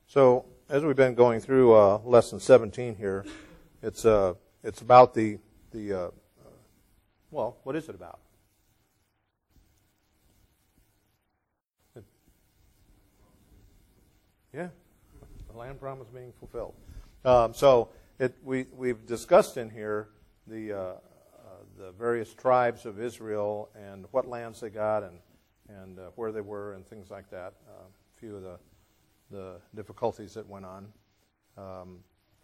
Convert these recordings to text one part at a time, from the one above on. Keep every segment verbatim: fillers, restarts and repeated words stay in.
So as we've been going through uh, lesson seventeen here, it's uh, it's about the the uh, well, what is it about? It, yeah, the land promise being fulfilled. Um, so it we we've discussed in here the uh, uh, the various tribes of Israel and what lands they got and and uh, where they were and things like that. Uh, a few of the the difficulties that went on. Um,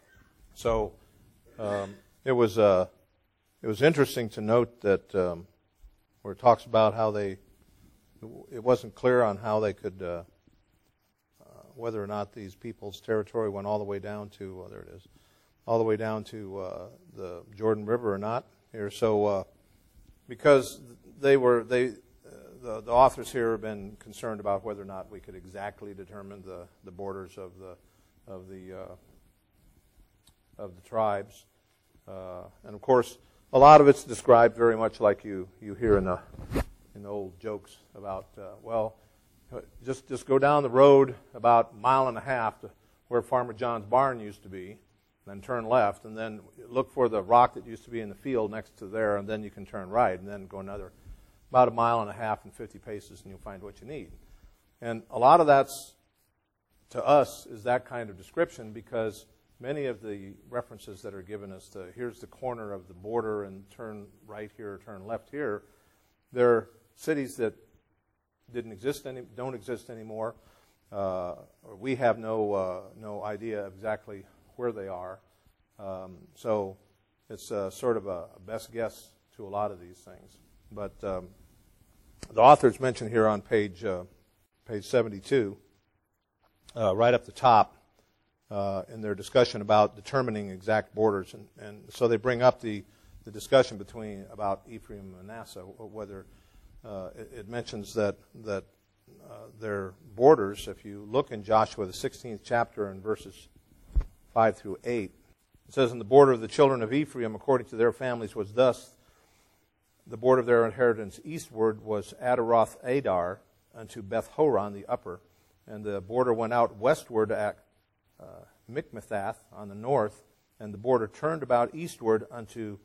so um, it was uh, it was interesting to note that um, where it talks about how they it wasn't clear on how they could uh, uh, whether or not these people's territory went all the way down to well, there it is all the way down to uh, the Jordan River or not here. So uh, because they were they. The, the authors here have been concerned about whether or not we could exactly determine the, the borders of the of the uh, of the tribes, uh, and of course, a lot of it's described very much like you, you hear in the in the old jokes about uh, well, just just go down the road about a mile and a half to where Farmer John's barn used to be, and then turn left, and then look for the rock that used to be in the field next to there, and then you can turn right, and then go another. About a mile and a half and fifty paces, and you'll find what you need. And a lot of that's, to us, is that kind of description because many of the references that are given us to here's the corner of the border and turn right here, turn left here, they're cities that didn't exist any, don't exist anymore. Uh, or we have no uh, no idea exactly where they are. Um, so it's uh, sort of a, a best guess to a lot of these things. But um, the authors mentioned here on page uh, page seventy-two, uh, right up the top, uh, in their discussion about determining exact borders, and, and so they bring up the, the discussion between about Ephraim and Manasseh, whether uh, it, it mentions that that uh, their borders. If you look in Joshua the sixteenth chapter and verses five through eight, it says, "And the border of the children of Ephraim, according to their families, was thus. The border of their inheritance eastward was Adaroth Adar unto Beth Horon the upper, and the border went out westward at uh, Mikmethath on the north, and the border turned about eastward unto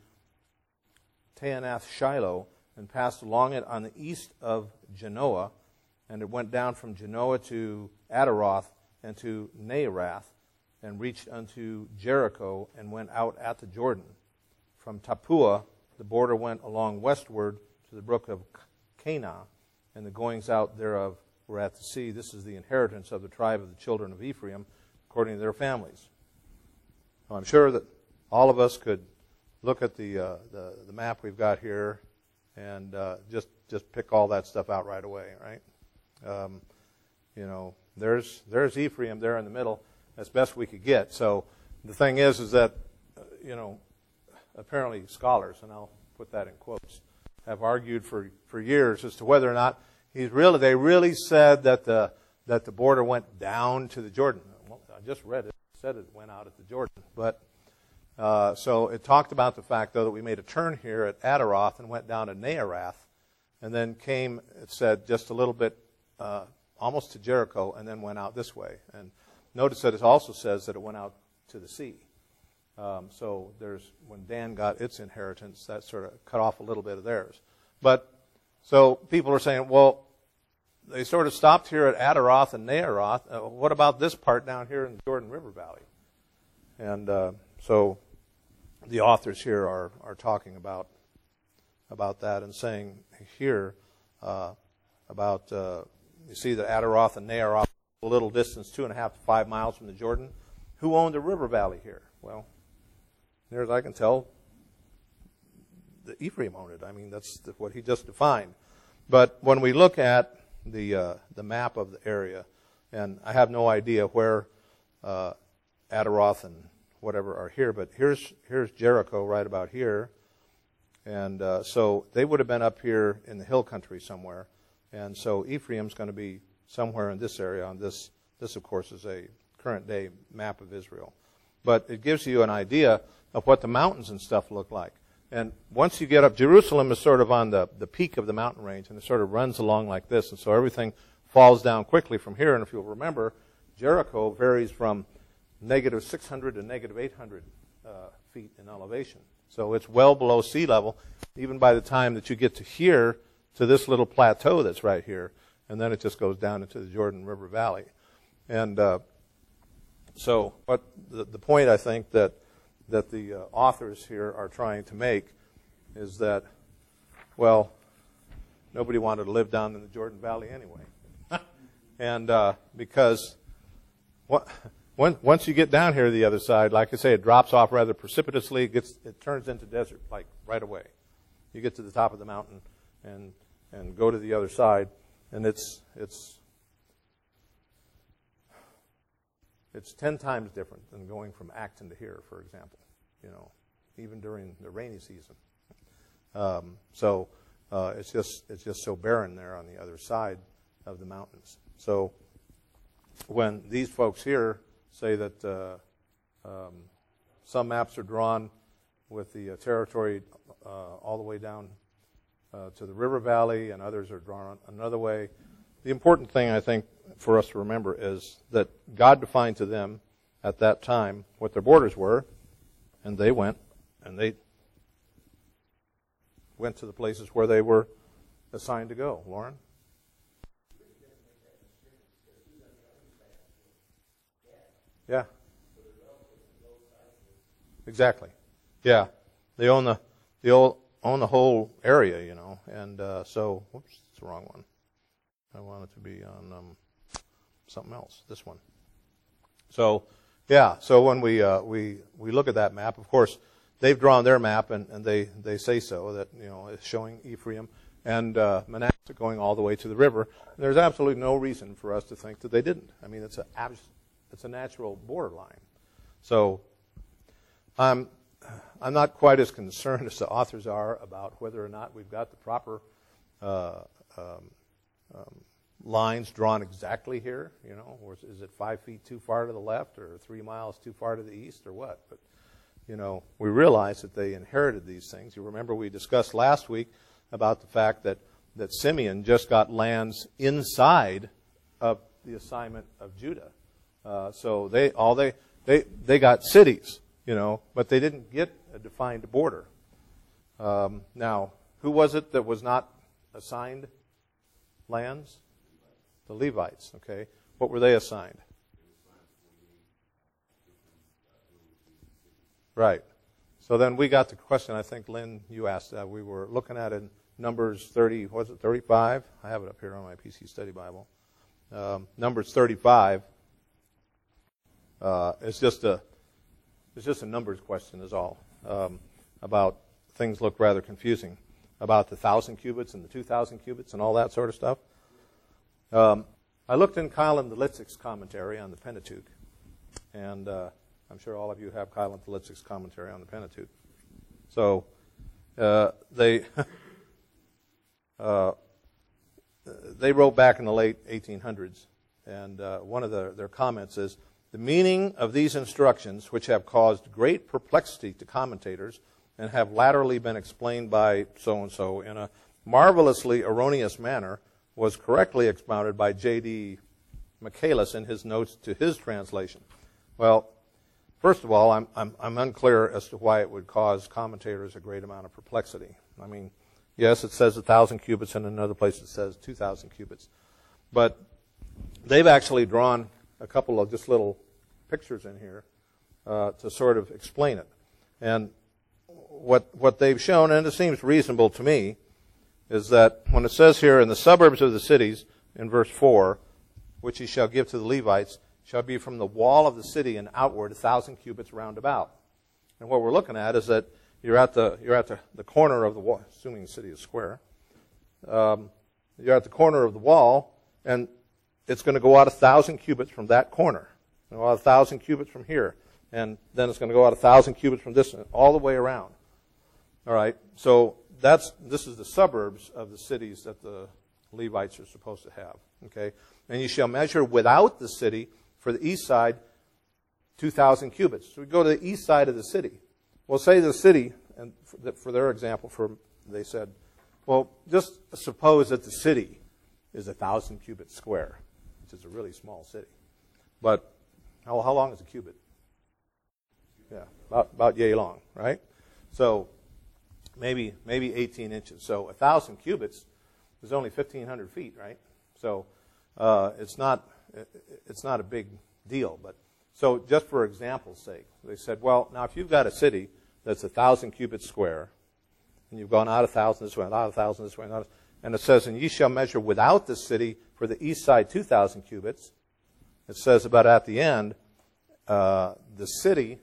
Taanath Shiloh, and passed along it on the east of Genoa, and it went down from Genoa to Adaroth and to Naarath, and reached unto Jericho, and went out at the Jordan. From Tappuah the border went along westward to the brook of Cana, and the goings out thereof were at the sea. This is the inheritance of the tribe of the children of Ephraim, according to their families." Now, I'm sure that all of us could look at the uh, the, the map we've got here and uh, just just pick all that stuff out right away, right? Um, you know, there's there's Ephraim there in the middle, as best we could get. So the thing is, is that uh, you know. Apparently scholars, and I'll put that in quotes, have argued for, for years as to whether or not he's really they really said that the that the border went down to the Jordan. Well, I just read it. It said it went out at the Jordan. But uh, so it talked about the fact, though, that we made a turn here at Adaroth and went down to Naarath, and then came, it said, just a little bit uh, almost to Jericho, and then went out this way. And notice that it also says that it went out to the sea. Um, so there's when Dan got its inheritance, that sort of cut off a little bit of theirs. But so people are saying, well, they sort of stopped here at Adaroth and Naarath. Uh, what about this part down here in the Jordan River Valley? And uh, so the authors here are are talking about about that and saying here uh, about uh, you see that Adaroth and Naarath, a little distance, two and a half to five miles from the Jordan. Who owned the river valley here? Well, near as I can tell, the Ephraim owned it. I mean, that's the, what he just defined. But when we look at the uh, the map of the area, and I have no idea where uh, Adaroth and whatever are here, but here's here's Jericho right about here, and uh, so they would have been up here in the hill country somewhere, and so Ephraim's going to be somewhere in this area. On this, this of course is a current day map of Israel, but it gives you an idea of what the mountains and stuff look like. And once you get up, Jerusalem is sort of on the, the peak of the mountain range, and it sort of runs along like this, and so everything falls down quickly from here. And if you'll remember, Jericho varies from negative six hundred to negative eight hundred uh, feet in elevation. So it's well below sea level, even by the time that you get to here, to this little plateau that's right here, and then it just goes down into the Jordan River Valley. And uh, so what the, the point I think that, that the uh, authors here are trying to make is that, well, nobody wanted to live down in the Jordan Valley anyway. and uh, because what, when, once you get down here to the other side, like I say, it drops off rather precipitously. It, gets, it turns into desert, like right away. You get to the top of the mountain and and go to the other side, and it's it's it's ten times different than going from Acton to here, for example. You know, even during the rainy season. Um, so uh, it's just it's just so barren there on the other side of the mountains. So when these folks here say that uh, um, some maps are drawn with the uh, territory uh, all the way down uh, to the river valley, and others are drawn another way, the important thing I think for us to remember is that God defined to them at that time what their borders were, and they went and they went to the places where they were assigned to go. Lauren? Yeah. Exactly. Yeah. They own the they own the whole area, you know, and uh, so whoops, it's the wrong one. I want it to be on um, something else. This one. So yeah. So when we uh, we we look at that map, of course, they've drawn their map, and, and they they say so that you know it's showing Ephraim and uh, Manasseh going all the way to the river. And there's absolutely no reason for us to think that they didn't. I mean, it's a it's a natural borderline. So I'm I'm not quite as concerned as the authors are about whether or not we've got the proper uh, um, um, lines drawn exactly here. You know, or is it five feet too far to the left, or three miles too far to the east, or what? But you know, we realize that they inherited these things. You remember we discussed last week about the fact that that Simeon just got lands inside of the assignment of Judah. Uh, so they all they they they got cities, you know, but they didn't get a defined border. Um, now, who was it that was not assigned lands? The Levites. Okay, what were they assigned? Right. So then we got the question. I think Lynn, you asked that. We were looking at in Numbers thirty. Was it thirty-five? I have it up here on my P C Study Bible. Um, Numbers thirty-five. Uh, it's just a it's just a numbers question is all um, about things look rather confusing about the thousand cubits and the two thousand cubits and all that sort of stuff. Um, I looked in Keil Delitzsch's commentary on the Pentateuch, and uh, I'm sure all of you have Keil Delitzsch's commentary on the Pentateuch. So uh, they uh, they wrote back in the late eighteen hundreds, and uh, one of the, their comments is, the meaning of these instructions, which have caused great perplexity to commentators and have latterly been explained by so-and-so in a marvelously erroneous manner, was correctly expounded by J D Michaelis in his notes to his translation. Well, first of all, I'm, I'm, I'm unclear as to why it would cause commentators a great amount of perplexity. I mean, yes, it says one thousand cubits, and in another place it says two thousand cubits. But they've actually drawn a couple of just little pictures in here uh, to sort of explain it. And what what they've shown, and it seems reasonable to me, is that when it says here, in the suburbs of the cities, in verse four, which he shall give to the Levites, shall be from the wall of the city and outward a thousand cubits round about. And what we're looking at is that you're at the you're at the, the corner of the wall, assuming the city is square. Um, you're at the corner of the wall, and it's going to go out a thousand cubits from that corner, and go out a thousand cubits from here, and then it's going to go out a thousand cubits from this, all the way around. All right, so that's this is the suburbs of the cities that the Levites are supposed to have. Okay, and you shall measure without the city for the east side two thousand cubits. So we go to the east side of the city. Well, say the city, and for their example, for they said, well, just suppose that the city is a thousand cubits square, which is a really small city. but how, how long is a cubit? Yeah, about, about yay long, right? So maybe maybe eighteen inches. So one thousand cubits is only fifteen hundred feet, right? So uh, it's not it's not a big deal. But so just for example's sake, they said, well, now if you've got a city that's a thousand cubits square, and you've gone out a thousand this way, out a thousand this way, and, out, and it says, and ye shall measure without the city for the east side two thousand cubits. It says about at the end, uh, the city,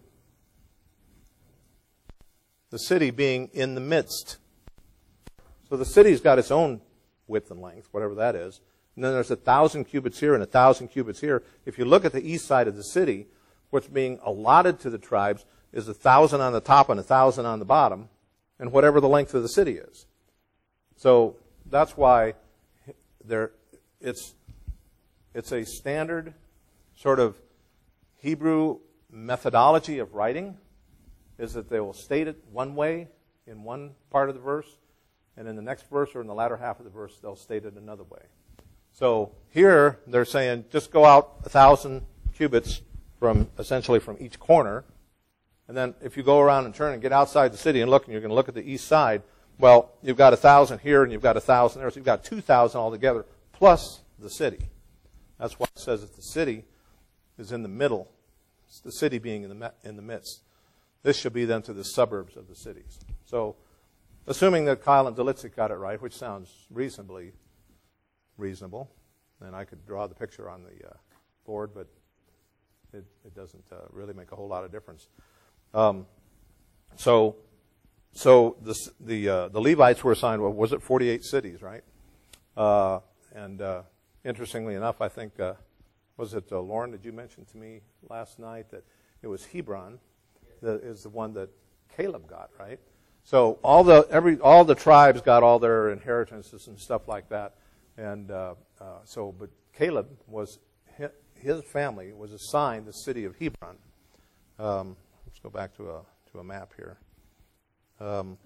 the city being in the midst. So the city's got its own width and length, whatever that is. And then there's a thousand cubits here and a thousand cubits here. If you look at the east side of the city, what's being allotted to the tribes is a thousand on the top and a thousand on the bottom, and whatever the length of the city is. So that's why there, it's, it's a standard sort of Hebrew methodology of writing, is that they will state it one way in one part of the verse, and in the next verse or in the latter half of the verse, they'll state it another way. So here they're saying just go out a thousand cubits from essentially from each corner, and then if you go around and turn and get outside the city and look, and you're going to look at the east side, well, you've got a thousand here and you've got a thousand there, so you've got two thousand altogether plus the city. That's why it says that the city is in the middle. It's the city being in the in the midst. This should be then to the suburbs of the cities. So, assuming that Kyle and Delitzig got it right, which sounds reasonably reasonable, and I could draw the picture on the uh, board, but it, it doesn't uh, really make a whole lot of difference. Um, so, so the the, uh, the Levites were assigned, what was it, forty-eight cities, right? Uh, and uh, interestingly enough, I think, uh, was it uh, Lauren, did you mention to me last night that it was Hebron that is the one that Caleb got, right? So all the every all the tribes got all their inheritances and stuff like that, and uh, uh, so but Caleb was his family was assigned the city of Hebron. Um, let's go back to a to a map here. Um,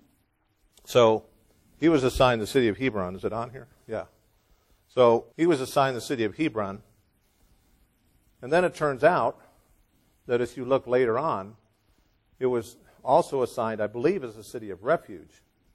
so he was assigned the city of Hebron. Is it on here? Yeah. So he was assigned the city of Hebron, and then it turns out that if you look later on, it was also assigned, I believe, as a city of refuge.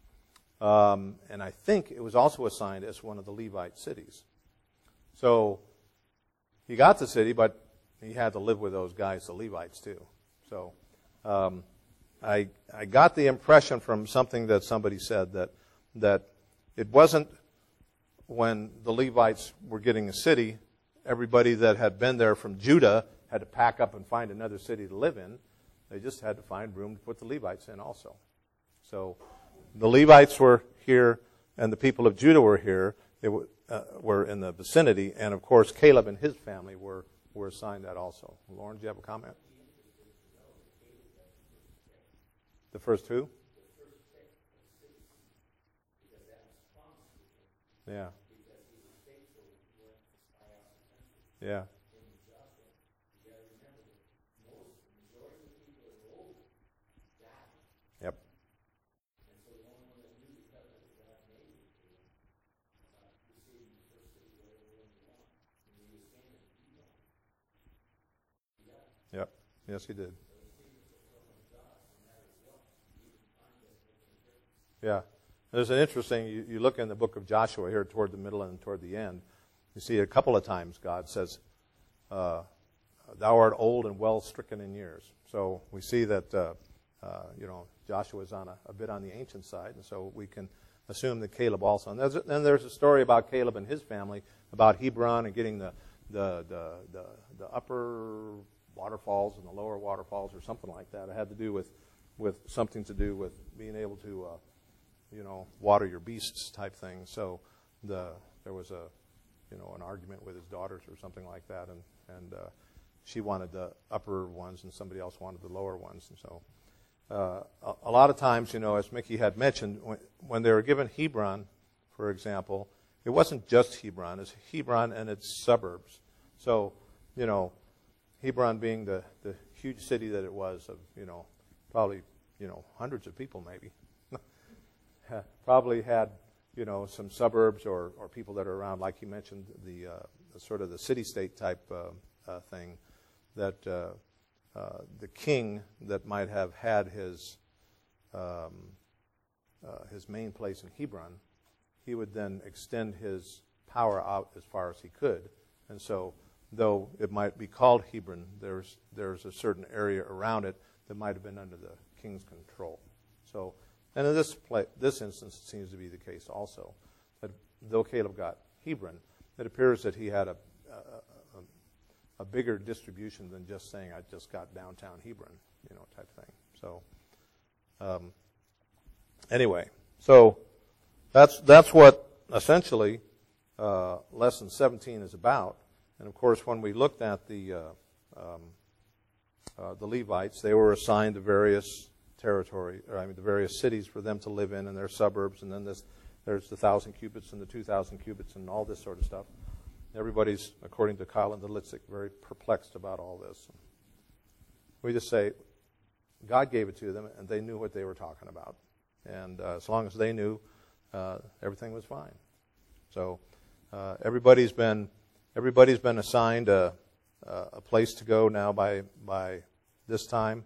Um, and I think it was also assigned as one of the Levite cities. So he got the city, but he had to live with those guys, the Levites, too. So um, I I got the impression from something that somebody said that that it wasn't when the Levites were getting a city, everybody that had been there from Judah had to pack up and find another city to live in. They just had to find room to put the Levites in also. So the Levites were here, and the people of Judah were here. They were, uh, were in the vicinity, and of course Caleb and his family were, were assigned that also. Lauren, do you have a comment? The first who? Yeah. Yeah. Yep. Yep. Yes, he did. Yeah. There's an interesting, you, you look in the book of Joshua here toward the middle and toward the end, you see a couple of times God says, uh, thou art old and well stricken in years. So we see that, uh, uh, you know, Joshua is on a, a bit on the ancient side, and so we can assume that Caleb also. And there's, a, and there's a story about Caleb and his family, about Hebron and getting the, the, the, the, the upper waterfalls and the lower waterfalls or something like that. It had to do with, with something to do with being able to, uh, you know, water your beasts type thing. So the there was a, you know, an argument with his daughters or something like that, and and uh, she wanted the upper ones and somebody else wanted the lower ones, and so uh, a, a lot of times, you know, as Mickey had mentioned, when, when they were given Hebron, for example, it wasn't just Hebron; it's Hebron and its suburbs. So, you know, Hebron being the the huge city that it was, of, you know, probably, you know, hundreds of people maybe. Probably had, you know, some suburbs or, or people that are around, like you mentioned, the, uh, the sort of the city-state type uh, uh, thing, that uh, uh, the king that might have had his um, uh, his main place in Hebron, he would then extend his power out as far as he could. And so, though it might be called Hebron, there's there's a certain area around it that might have been under the king's control. So, and in this play, this instance, it seems to be the case also, that though Caleb got Hebron, it appears that he had a a, a, a bigger distribution than just saying, I just got downtown Hebron, you know, type thing. So, um, anyway, so that's that's what essentially uh, lesson seventeen is about. And of course, when we looked at the uh, um, uh, the Levites, they were assigned the various territory, or I mean, the various cities for them to live in, and their suburbs, and then this, there's the thousand cubits and the two thousand cubits, and all this sort of stuff. Everybody's, according to Kyle and Delitzig, very perplexed about all this. We just say, God gave it to them, and they knew what they were talking about, and uh, as long as they knew, uh, everything was fine. So uh, everybody's been. Everybody's been assigned a, a place to go now by by this time.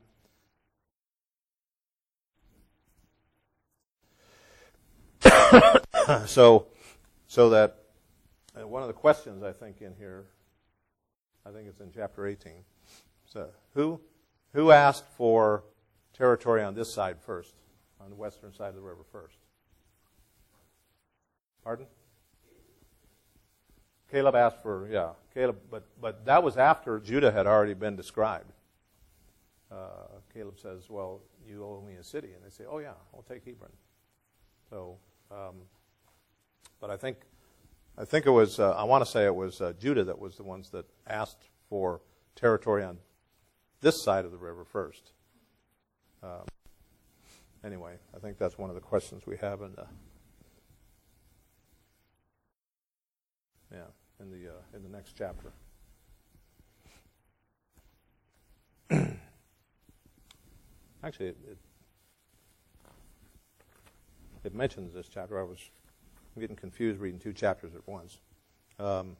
so, so that uh, one of the questions I think in here, I think it's in chapter eighteen. So, who who asked for territory on this side first, on the western side of the river first? Pardon? Caleb asked for, yeah, Caleb, but but that was after Judah had already been described. Uh, Caleb says, well, you owe me a city. And they say, oh, yeah, I'll take Hebron. So, um, but I think I think it was, uh, I want to say it was uh, Judah that was the ones that asked for territory on this side of the river first. Um, anyway, I think that's one of the questions we have in the, yeah. in the uh, in the next chapter. Actually, it, it it mentions this chapter. I was getting confused reading two chapters at once. Um,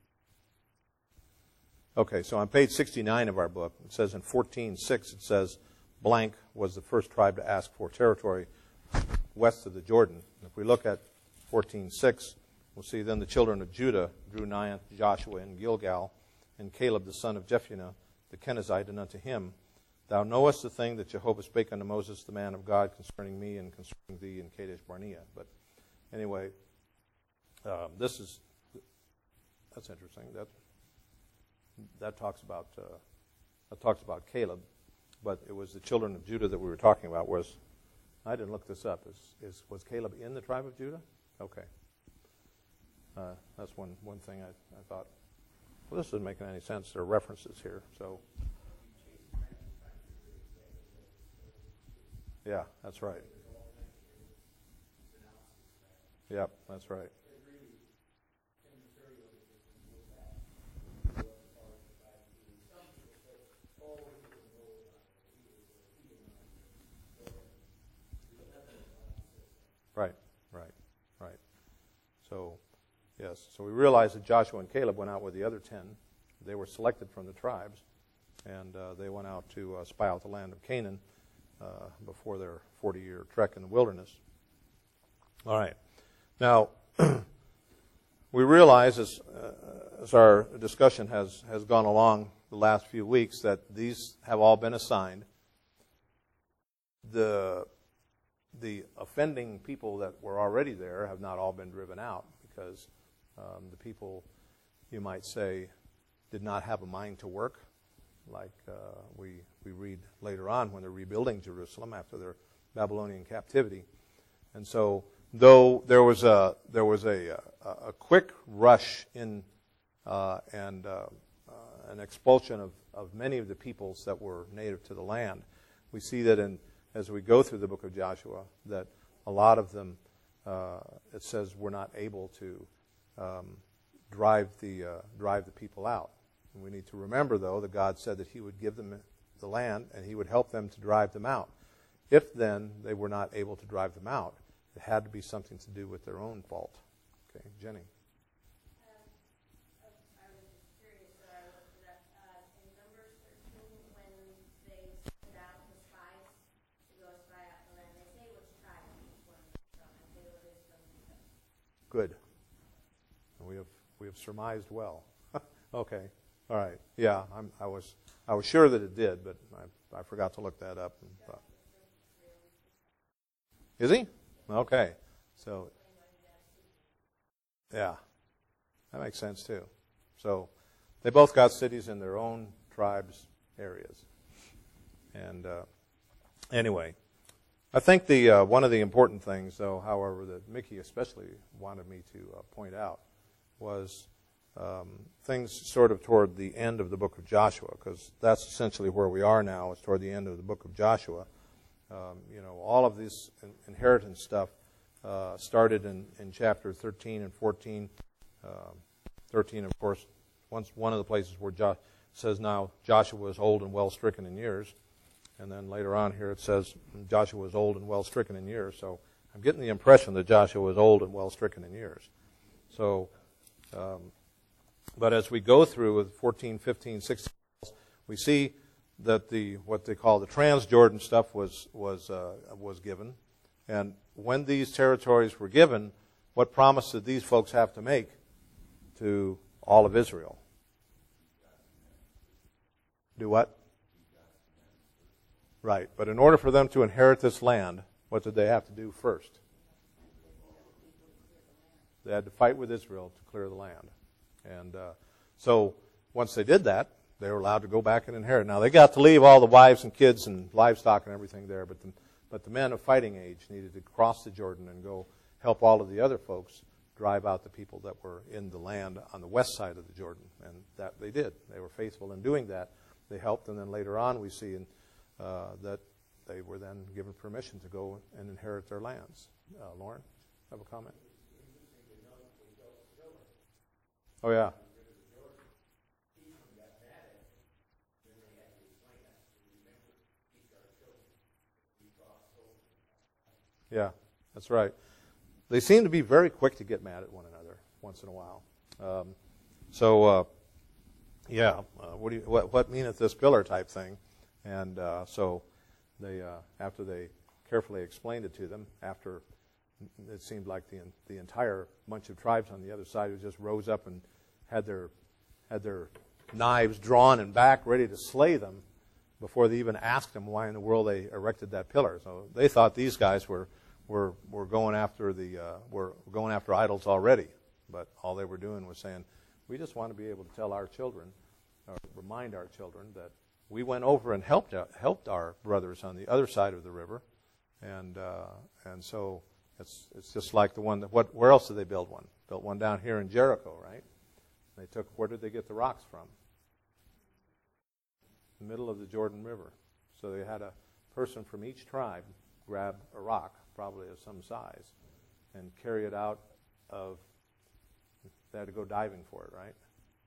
okay, so on page sixty-nine of our book, it says in fourteen six, it says, blank was the first tribe to ask for territory west of the Jordan. If we look at fourteen six, we'll see, then the children of Judah drew nigh unto Joshua in Gilgal, and Caleb the son of Jephunneh the Kenizzite, and unto him, Thou knowest the thing that Jehovah spake unto Moses the man of God concerning me and concerning thee in Kadesh Barnea. But anyway, um, this is, that's interesting. That that talks about uh, that talks about Caleb, but it was the children of Judah that we were talking about. Was I didn't look this up. Is is was Caleb in the tribe of Judah? Okay. Uh, that's one, one thing I, I thought, well, this isn't making any sense. There are references here. So, yeah, that's right. Yep, that's right. Right, right, right. So, yes, so we realize that Joshua and Caleb went out with the other ten. They were selected from the tribes, and uh, they went out to uh, spy out the land of Canaan uh, before their forty-year trek in the wilderness. All right. Now, we realize as, uh, as our discussion has, has gone along the last few weeks that these have all been assigned. The, the offending people that were already there have not all been driven out because um, the people, you might say, did not have a mind to work, like uh, we, we read later on when they're rebuilding Jerusalem after their Babylonian captivity. And so, though there was a there was a a, a quick rush in uh, and uh, uh, an expulsion of, of many of the peoples that were native to the land, we see that in as we go through the book of Joshua that a lot of them uh, it says were not able to um, drive the uh, drive the people out. And we need to remember, though, that God said that He would give them the land and He would help them to drive them out. If then they were not able to drive them out, it had to be something to do with their own fault. Okay, Jenny. Um, I was just curious that I looked it up. surmised well. Okay, all right. Yeah, I'm, I was I was sure that it did, but I, I forgot to look that up. And thought. Is he? Okay. So, yeah, that makes sense too. So, they both got cities in their own tribes, areas. And uh, anyway, I think the uh, one of the important things, though, however, that Mickey especially wanted me to uh, point out was um, things sort of toward the end of the book of Joshua, because that's essentially where we are now, is toward the end of the book of Joshua. Um, you know, all of this inheritance stuff uh, started in, in chapter thirteen and fourteen. Uh, thirteen, of course, once one of the places where Joshua says now Joshua was old and well stricken in years. And then later on here it says Joshua was old and well stricken in years. So I'm getting the impression that Joshua was old and well stricken in years. So, um, but as we go through with fourteen, fifteen, sixteen, we see that the what they call the Transjordan stuff was was uh, was given, and when these territories were given, what promise did these folks have to make to all of Israel? Do what? Right, but in order for them to inherit this land, what did they have to do first? They had to fight with Israel to clear the land, and uh, so once they did that, they were allowed to go back and inherit. Now, they got to leave all the wives and kids and livestock and everything there, but the, but the men of fighting age needed to cross the Jordan and go help all of the other folks drive out the people that were in the land on the west side of the Jordan. And that they did. They were faithful in doing that. They helped, and then later on we see in, uh, that they were then given permission to go and inherit their lands. Uh, Lauren, have a comment? Oh, yeah. Yeah, that's right. They seem to be very quick to get mad at one another once in a while. Um, so, uh, yeah, uh, what, do you, what, what meaneth this pillar type thing? And uh, so they, uh, after they carefully explained it to them, after it seemed like the the entire bunch of tribes on the other side who just rose up and had their had their knives drawn and back, ready to slay them, before they even asked them why in the world they erected that pillar. So they thought these guys were were were going after the uh, were going after idols already, but all they were doing was saying, we just want to be able to tell our children, or remind our children that we went over and helped uh, helped our brothers on the other side of the river, and uh, and so it's it's just like the one that what where else did they build one? Built one down here in Jericho, right? They took where did they get the rocks from? The middle of the Jordan River. So they had a person from each tribe grab a rock, probably of some size, and carry it out of, they had to go diving for it, right?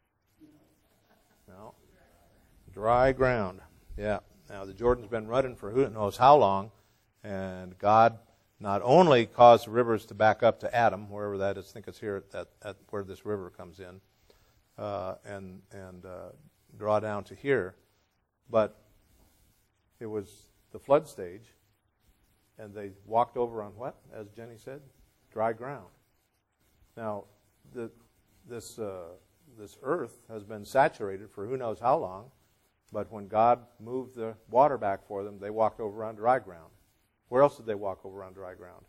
No. Dry ground. Yeah. Now the Jordan's been running for who knows how long, and God not only caused the rivers to back up to Adam, wherever that is, I think it's here at, at where this river comes in, uh, and, and uh, draw down to here, but it was the flood stage, and they walked over on what, as Jenny said? Dry ground. Now, the, this, uh, this earth has been saturated for who knows how long, but when God moved the water back for them, they walked over on dry ground. Where else did they walk over on dry ground?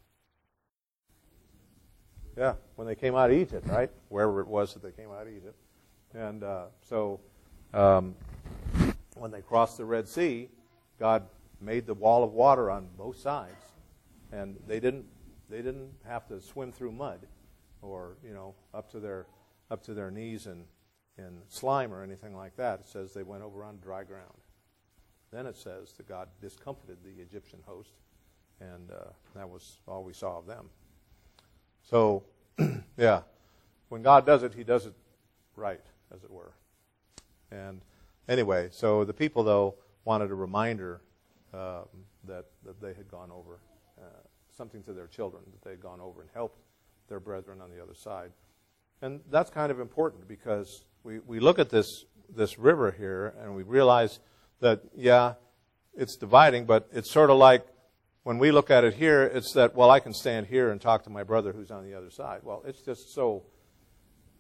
Yeah, when they came out of Egypt, right? Wherever it was that they came out of Egypt. And uh, so um, when they crossed the Red Sea, God made the wall of water on both sides, and they didn't they didn't have to swim through mud, or you know up to their up to their knees in in slime or anything like that. It says they went over on dry ground. Then it says that God discomfited the Egyptian host, and uh, that was all we saw of them. So, yeah, when God does it, He does it right, as it were. And anyway, so the people, though, wanted a reminder um, that, that they had gone over, uh, something to their children, that they had gone over and helped their brethren on the other side. And that's kind of important because we, we look at this, this river here and we realize that, yeah, it's dividing, but it's sort of like when we look at it here, it's that, well, I can stand here and talk to my brother who's on the other side. Well, it's just so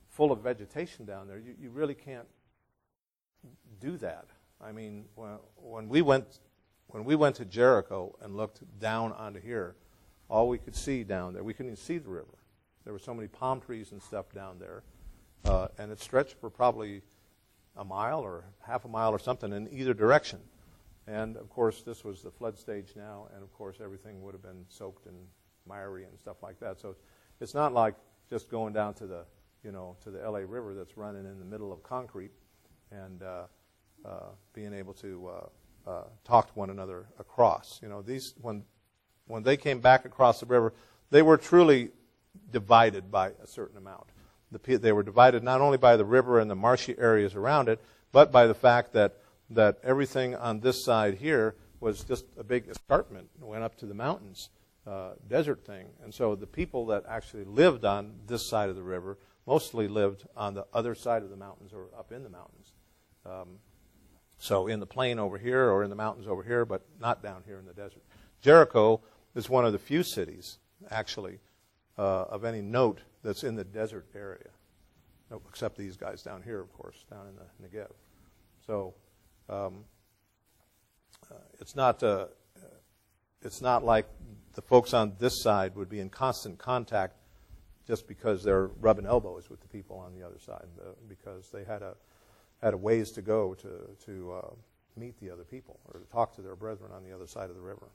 full of vegetation down there, you, you really can't do that. I mean, when, when we went when we went to Jericho and looked down onto here, all we could see down there, we couldn't even see the river. There were so many palm trees and stuff down there, uh, and it stretched for probably a mile or half a mile or something in either direction. And of course, this was the flood stage now, and of course, everything would have been soaked and miry and stuff like that. So it's not like just going down to the, you know, to the L A River that's running in the middle of concrete and uh, uh, being able to uh, uh, talk to one another across. You know, these when when they came back across the river, they were truly divided by a certain amount. The, they were divided not only by the river and the marshy areas around it, but by the fact that that everything on this side here was just a big escarpment, went up to the mountains, uh, desert thing. And so the people that actually lived on this side of the river mostly lived on the other side of the mountains or up in the mountains. Um, so in the plain over here or in the mountains over here, but not down here in the desert. Jericho is one of the few cities, actually, uh, of any note that's in the desert area, no, except these guys down here, of course, down in the Negev. So um, uh, it's not uh, it's not like the folks on this side would be in constant contact just because they're rubbing elbows with the people on the other side, uh, because they had a had a ways to go to to uh, meet the other people or to talk to their brethren on the other side of the river.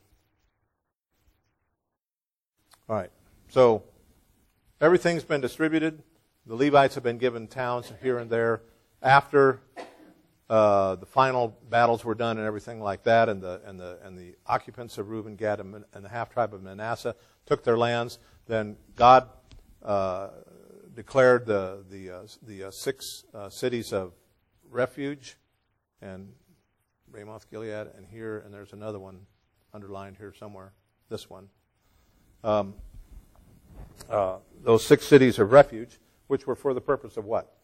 All right, so everything's been distributed. The Levites have been given towns here and there after uh, the final battles were done and everything like that, and the and the and the occupants of Reuben, Gad, and, and the half tribe of Manasseh took their lands. Then God uh, declared the the uh, the uh, six uh, cities of refuge, and Ramoth Gilead, and here, and there's another one underlined here somewhere. This one. Um, uh, those six cities of refuge, which were for the purpose of what?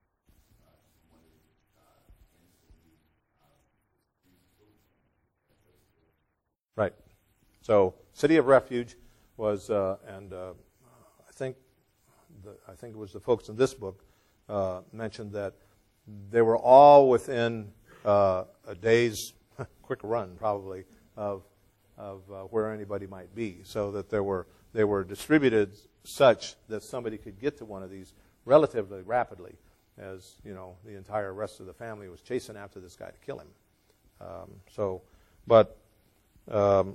Right. So, city of refuge was, uh, and uh, I think, the, I think it was the folks in this book uh, mentioned that they were all within uh, a day's quick run, probably, of of uh, where anybody might be, so that there were they were distributed such that somebody could get to one of these relatively rapidly, as you know the entire rest of the family was chasing after this guy to kill him. Um, so, but um,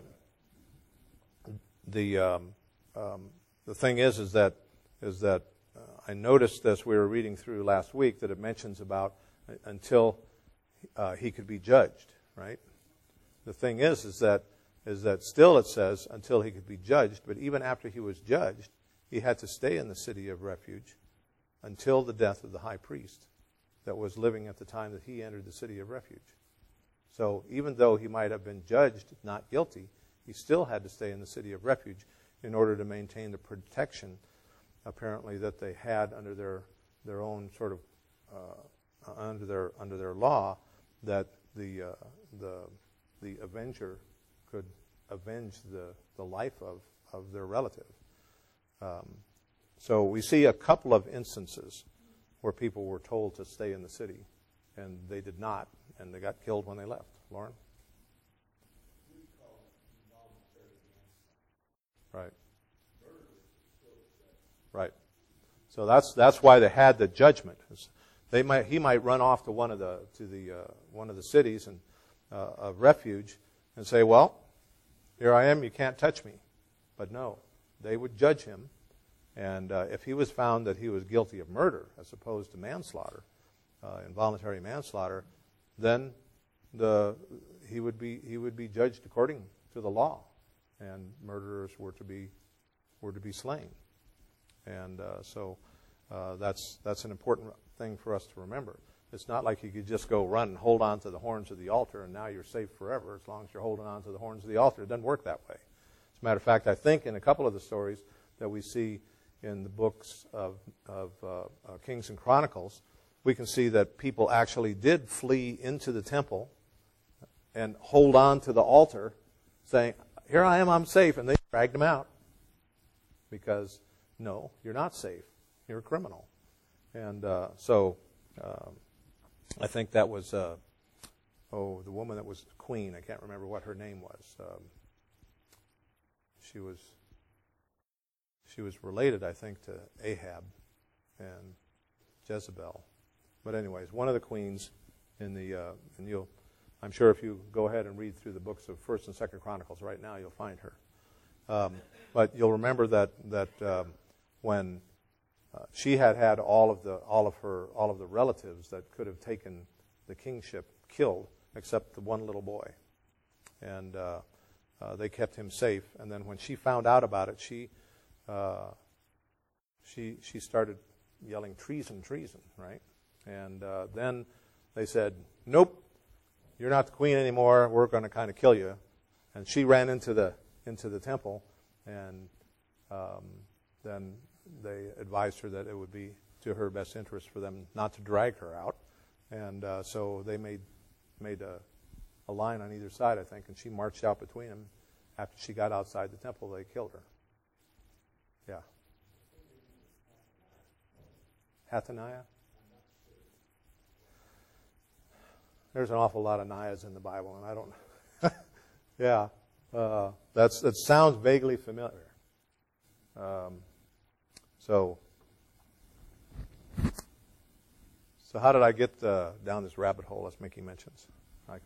the um, um, the thing is, is that is that uh, I noticed this. We were reading through last week that it mentions about uh, until uh, he could be judged. Right. The thing is, is that is that still it says until he could be judged, but even after he was judged, he had to stay in the city of refuge until the death of the high priest that was living at the time that he entered the city of refuge. So even though he might have been judged not guilty, he still had to stay in the city of refuge in order to maintain the protection, apparently, that they had under their their own sort of uh, under their under their law, that the uh, the the avenger could avenge the, the life of, of their relative. Um, so we see a couple of instances where people were told to stay in the city, and they did not, and they got killed when they left. Lauren? Right. Right. So that's that's why they had the judgment. They might he might run off to one of the to the uh, one of the cities and uh, of refuge and say, well, here I am, you can't touch me. But no, they would judge him. And uh, if he was found that he was guilty of murder as opposed to manslaughter, uh, involuntary manslaughter, then the he would be he would be judged according to the law, and murderers were to be were to be slain. And uh, so uh, that's that's an important thing for us to remember. It's not like you could just go run and hold on to the horns of the altar and now you're safe forever as long as you're holding on to the horns of the altar. It doesn't work that way. As a matter of fact, I think in a couple of the stories that we see in the books of, of uh, uh, Kings and Chronicles, we can see that people actually did flee into the temple and hold on to the altar saying, here I am, I'm safe, and they dragged them out because, no, you're not safe. You're a criminal. And uh, so um, I think that was, uh, oh, the woman that was queen. I can't remember what her name was. Um, she was she was related, I think, to Ahab and Jezebel. But anyways, one of the queens in the, uh, and you'll, I'm sure if you go ahead and read through the books of First and Second Chronicles right now, you'll find her. Um, but you'll remember that that um, when uh, she had had all of the all of her all of the relatives that could have taken the kingship killed, except the one little boy, and uh, uh, they kept him safe. And then when she found out about it, she uh, she she started yelling treason, treason, right? And uh, then they said, "Nope, you're not the queen anymore. We're going to kind of kill you." And she ran into the into the temple, and um, then they advised her that it would be to her best interest for them not to drag her out, and uh, so they made made a, a line on either side, I think, and she marched out between them. After she got outside the temple, they killed her. Yeah. Athaliah? There's an awful lot of Niahs in the Bible, and I don't. yeah. Uh, that's that sounds vaguely familiar. Um, so, so how did I get uh, down this rabbit hole? As Mickey mentions, I,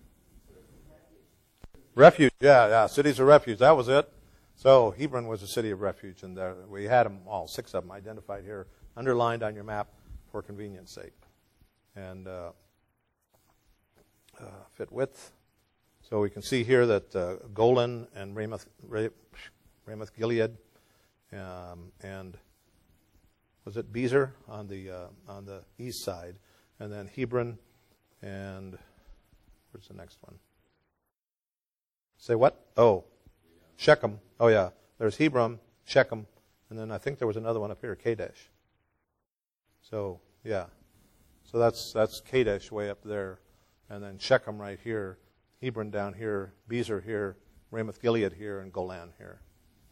refuge. Yeah, yeah, cities of refuge. That was it. So Hebron was a city of refuge, and there, we had them all, six of them identified here, underlined on your map for convenience sake, and uh, uh, fit width. So we can see here that uh, Golan and Ramoth, Ramoth Gilead, um, and was it Bezer on the uh, on the east side, and then Hebron, and where's the next one? Say what? Oh, Shechem. Oh yeah, there's Hebron, Shechem, and then I think there was another one up here, Kadesh. So yeah, so that's that's Kadesh way up there, and then Shechem right here. Hebron down here, Bezer here, Ramoth Gilead here, and Golan here.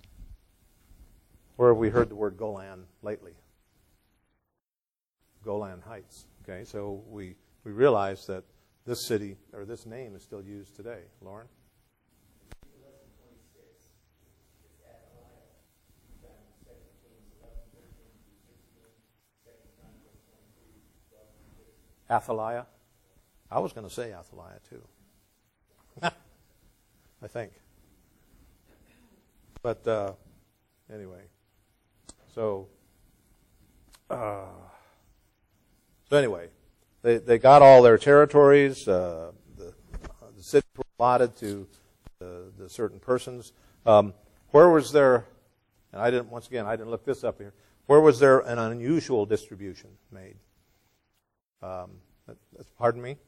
Where have we heard the word Golan lately? Golan Heights. Okay, so we, we realize that this city, or this name, is still used today. Lauren? Athaliah? I was going to say Athaliah too. I think. But uh, anyway, so uh, so anyway, they they got all their territories. Uh, the, uh, the cities were allotted to the, the certain persons. Um, where was there? And I didn't. Once again, I didn't look this up here. Where was there an unusual distribution made? Um, that, that's, pardon me.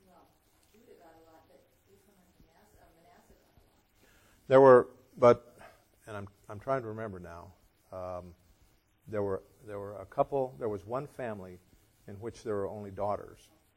There were, but, and I'm I'm trying to remember now. Um, there were there were a couple. There was one family in which there were only daughters,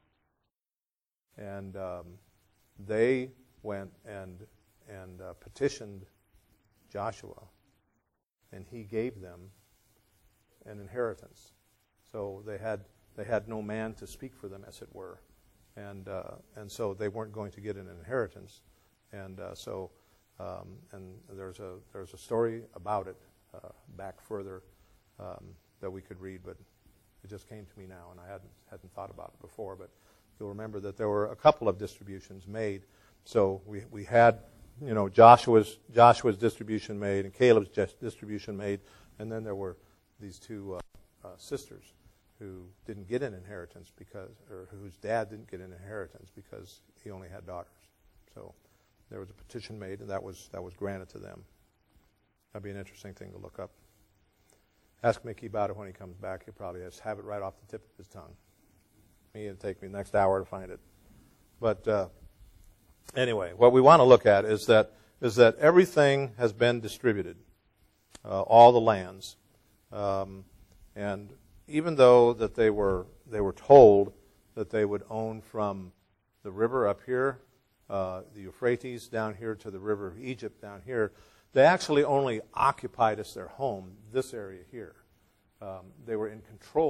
and um, they went and and uh, petitioned Joshua, and he gave them an inheritance. So they had they had no man to speak for them, as it were, and uh, and so they weren't going to get an inheritance, and uh, so. Um, and there's a there's a story about it uh, back further um, that we could read, but it just came to me now, and I hadn't hadn't thought about it before. But you'll remember that there were a couple of distributions made. So we we had you know Joshua's Joshua's distribution made and Caleb's distribution made, and then there were these two uh, uh, sisters who didn't get an inheritance because, or whose dad didn't get an inheritance because he only had daughters. So. There was a petition made, and that was that was granted to them. That'd be an interesting thing to look up. Ask Mickey about it when he comes back. He'll probably just have it right off the tip of his tongue. Me, it'd take me the next hour to find it. But uh, anyway, what we want to look at is that is that everything has been distributed, uh, all the lands, um, and even though that they were they were told that they would own from the river up here. Uh, the Euphrates down here to the river of Egypt down here, they actually only occupied as their home this area here. Um, they were in control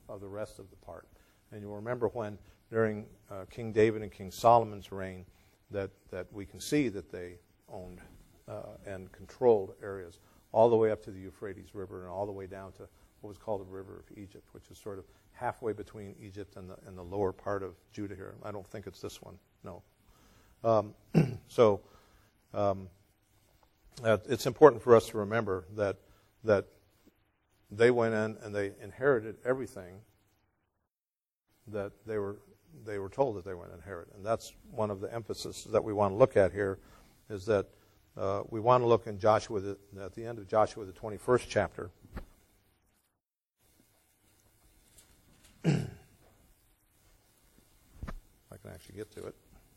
of the rest of the part. And you'll remember when, during uh, King David and King Solomon's reign, that, that we can see that they owned uh, and controlled areas all the way up to the Euphrates River and all the way down to what was called the River of Egypt, which is sort of halfway between Egypt and the, and the lower part of Judah here. I don't think it's this one, no. Um, so um, uh, it's important for us to remember that that they went in and they inherited everything that they were they were told that they would inherit. And that's one of the emphasis that we want to look at here, is that uh, we want to look in Joshua, the, at the end of Joshua, the twenty-first chapter. I can actually get to it.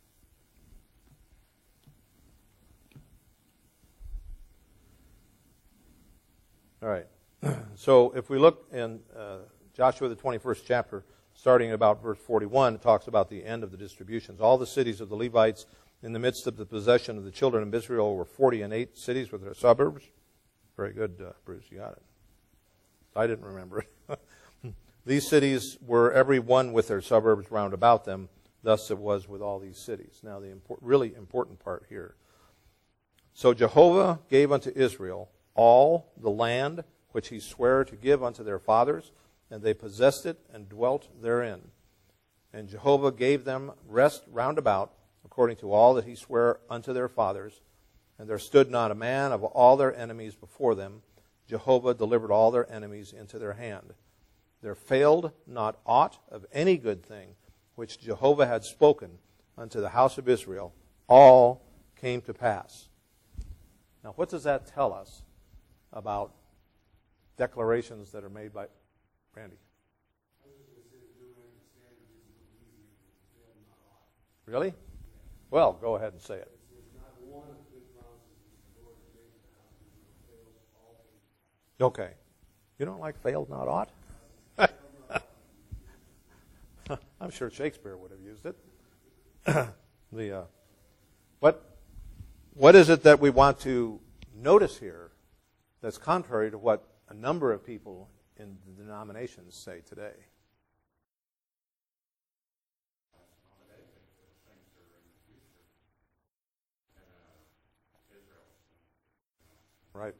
All right. So if we look in uh, Joshua, the twenty-first chapter, starting at about verse forty-one, it talks about the end of the distributions. All the cities of the Levites in the midst of the possession of the children of Israel were forty and eight cities with their suburbs. Very good, uh, Bruce, you got it. I didn't remember it. These cities were every one with their suburbs round about them. Thus it was with all these cities. Now the import, really important part here. So Jehovah gave unto Israel all the land which he sware to give unto their fathers, and they possessed it and dwelt therein. And Jehovah gave them rest round about, according to all that he sware unto their fathers. And there stood not a man of all their enemies before them. Jehovah delivered all their enemies into their hand. There failed not aught of any good thing which Jehovah had spoken unto the house of Israel. All came to pass. Now, what does that tell us about declarations that are made by Randy? Really? Well, go ahead and say it. Okay. You don't like failed not ought? I'm sure Shakespeare would have used it. the uh, what what is it that we want to notice here that's contrary to what a number of people in the denominations say today? Right.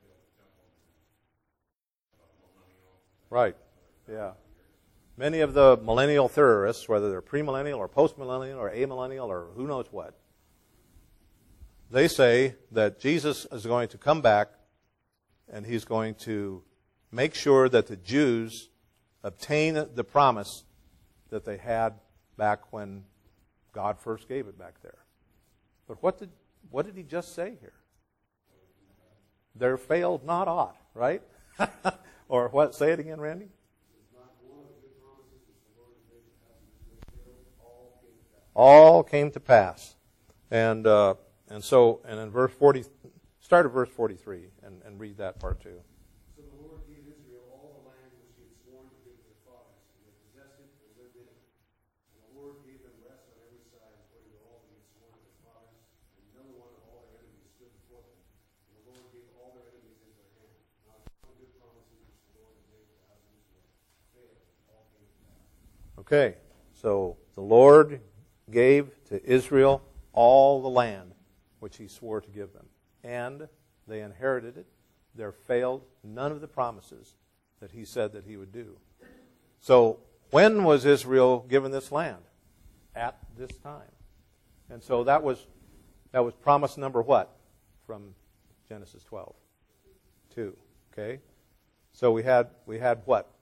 Right. Yeah. Many of the millennial theorists, whether they're premillennial or postmillennial or amillennial or who knows what, they say that Jesus is going to come back and he's going to make sure that the Jews obtain the promise that they had back when God first gave it back there. But what did what did he just say here? There failed not aught, right? Or what? Say it again, Randy. All came to pass. And uh, and so, and in verse forty, start at verse forty-three and, and read that part too. So the Lord gave Israel all the land which he had sworn to give to their fathers, and they possessed it and lived in it. And the Lord gave them rest on every side according to all that he had sworn to their fathers, and none one of all their enemies stood before them. And the Lord gave all their enemies into their hand. Not one good promises which the Lord had made to the house of Israel failed. All came to pass. Okay, so the Lord gave to Israel all the land which he swore to give them. And they inherited it. There failed none of the promises that he said that he would do. So when was Israel given this land? At this time. And so that was that was promise number what? From Genesis twelve. Two. Okay? So we had we had what?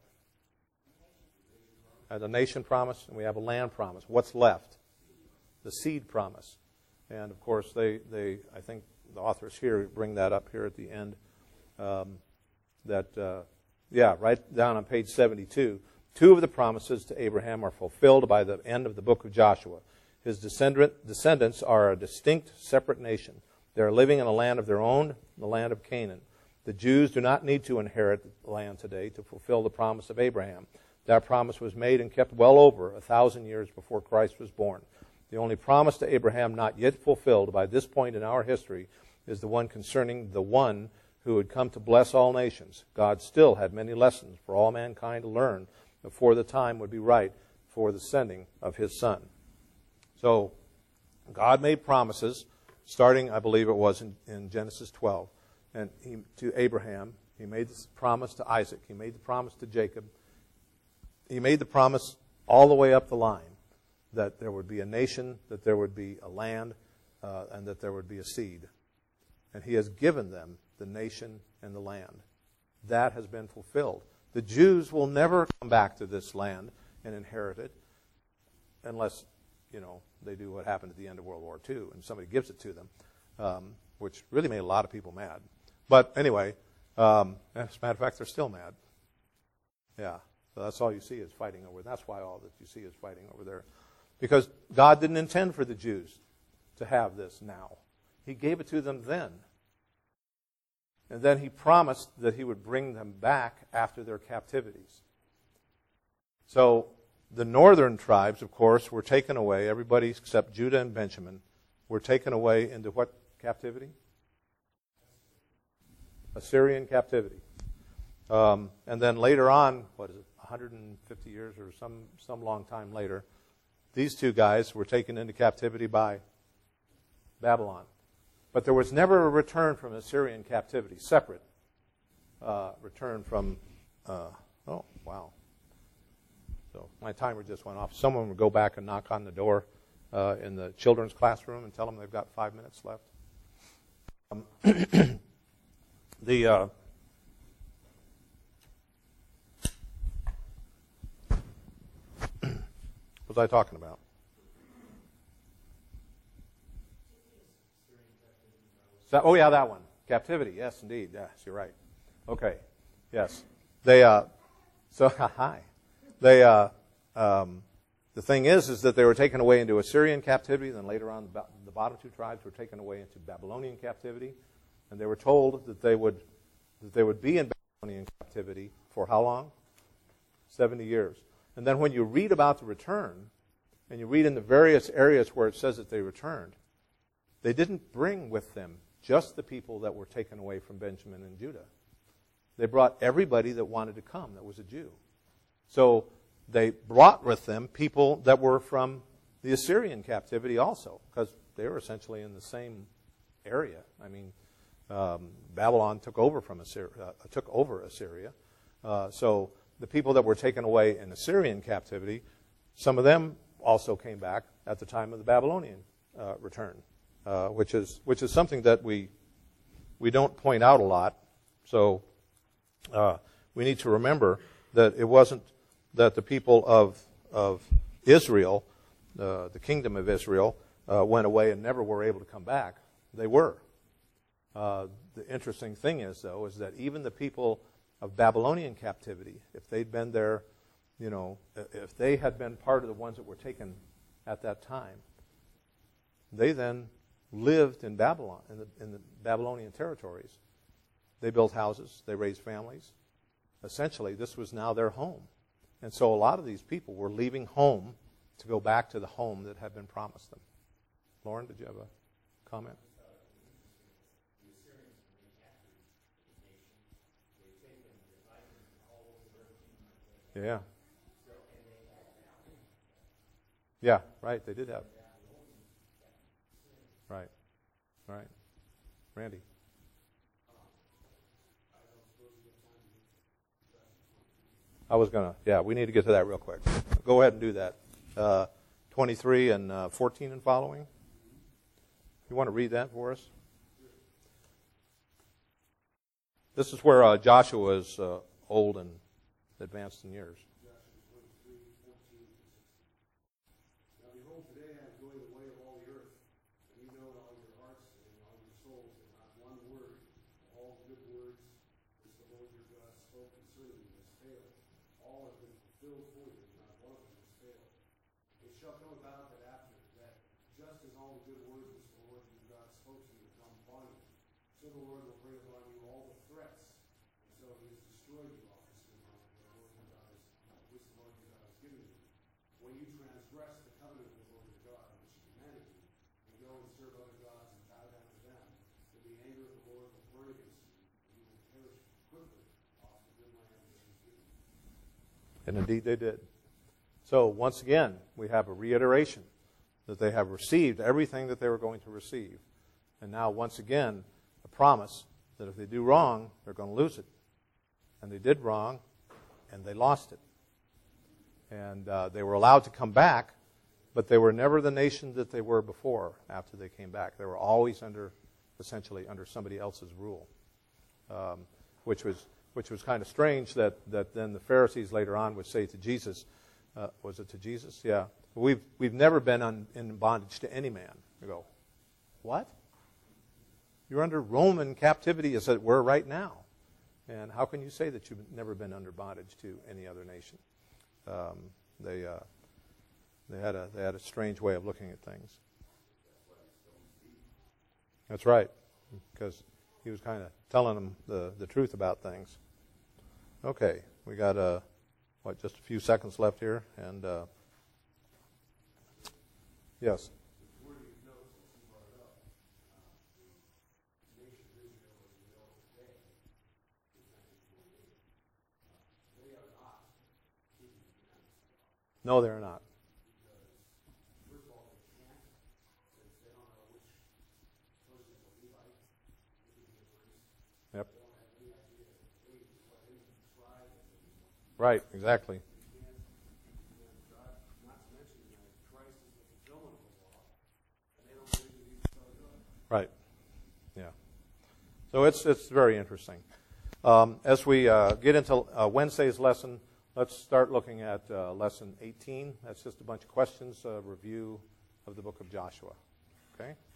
Had a nation promise and we have a land promise. What's left? The seed promise. And of course, they, they I think the authors here bring that up here at the end. Um, that, uh, yeah, right down on page seventy-two. Two of the promises to Abraham are fulfilled by the end of the book of Joshua. His descendant, descendants are a distinct, separate nation. They are living in a land of their own, the land of Canaan. The Jews do not need to inherit the land today to fulfill the promise of Abraham. That promise was made and kept well over a thousand years before Christ was born. The only promise to Abraham not yet fulfilled by this point in our history is the one concerning the one who would come to bless all nations. God still had many lessons for all mankind to learn before the time would be right for the sending of his Son. So God made promises, starting, I believe it was in, in Genesis twelve, and he, to Abraham. He made this promise to Isaac. He made the promise to Jacob. He made the promise all the way up the line that there would be a nation, that there would be a land, uh, and that there would be a seed. And he has given them the nation and the land. That has been fulfilled. The Jews will never come back to this land and inherit it unless, you know, they do what happened at the end of World War Two and somebody gives it to them, um, which really made a lot of people mad. But anyway, um, as a matter of fact, they're still mad. Yeah, so that's all you see is fighting over. That's why all that you see is fighting over there. Because God didn't intend for the Jews to have this now. He gave it to them then. And then he promised that he would bring them back after their captivities. So the northern tribes, of course, were taken away. Everybody except Judah and Benjamin were taken away into what captivity? Assyrian captivity. Um, and then later on, what is it, one hundred fifty years or some, some long time later, these two guys were taken into captivity by Babylon. But there was never a return from Assyrian captivity, separate uh, return from, uh, oh, wow. So my timer just went off. Someone would go back and knock on the door uh, in the children's classroom and tell them they've got five minutes left. Um, the uh, what was I talking about? So, oh yeah, that one. Captivity. Yes, indeed. Yes, you're right. Okay. Yes. They. Uh, so hi. They. Uh, um, the thing is, is that they were taken away into Assyrian captivity. Then later on, the, the bottom two tribes were taken away into Babylonian captivity, and they were told that they would that they would be in Babylonian captivity for how long? Seventy years. And then when you read about the return, and you read in the various areas where it says that they returned, they didn't bring with them just the people that were taken away from Benjamin and Judah. They brought everybody that wanted to come that was a Jew. So they brought with them people that were from the Assyrian captivity also, because they were essentially in the same area. I mean, um, Babylon took over from Assyria, uh, took over Assyria. Uh, so the people that were taken away in Assyrian captivity, some of them also came back at the time of the Babylonian uh, return. Uh, which is which is something that we we don't point out a lot. So uh, we need to remember that it wasn't that the people of of Israel, uh, the kingdom of Israel, uh, went away and never were able to come back. They were. Uh, the interesting thing is, though, is that even the people of Babylonian captivity, if they'd been there, you know, if they had been part of the ones that were taken at that time, they then lived in Babylon, in the, in the Babylonian territories. They built houses. They raised families. Essentially, this was now their home. And so a lot of these people were leaving home to go back to the home that had been promised them. Lauren, did you have a comment? Yeah. Yeah, right. They did have. Right. Right. Randy. I was going to, yeah, we need to get to that real quick. Go ahead and do that. Uh, twenty-three and uh, fourteen and following. You want to read that for us? This is where uh, Joshua is uh, old and advanced in years. So the Lord will bring upon you all the threats, and so he has destroyed you all this the Lord your God is, which the Lord your God has given you. When you transgress the covenant of the Lord your God, which he commanded you, and go and serve other gods and bow down to them, then the anger of the Lord will burn against you, and you will perish quickly off the good land that he has given you. And indeed they did. So once again, we have a reiteration that they have received everything that they were going to receive. And now once again, a promise that if they do wrong, they're going to lose it. And they did wrong, and they lost it. And uh, they were allowed to come back, but they were never the nation that they were before after they came back. They were always under, essentially, under somebody else's rule, um, which was which was kind of strange that, that then the Pharisees later on would say to Jesus, uh, was it to Jesus? Yeah. We've, we've never been un, in bondage to any man. You go, what? You're under Roman captivity as it were right now. And how can you say that you've never been under bondage to any other nation? Um, they uh, they had a they had a strange way of looking at things. That's right, because he was kind of telling them the, the truth about things. Okay, we got uh, what just a few seconds left here, and uh, yes. No, they're not. Yep. Right, exactly. Right. Yeah. So it's it's very interesting. Um, as we uh, get into uh, Wednesday's lesson, let's start looking at uh, lesson eighteen. That's just a bunch of questions, uh, review of the book of Joshua. Okay?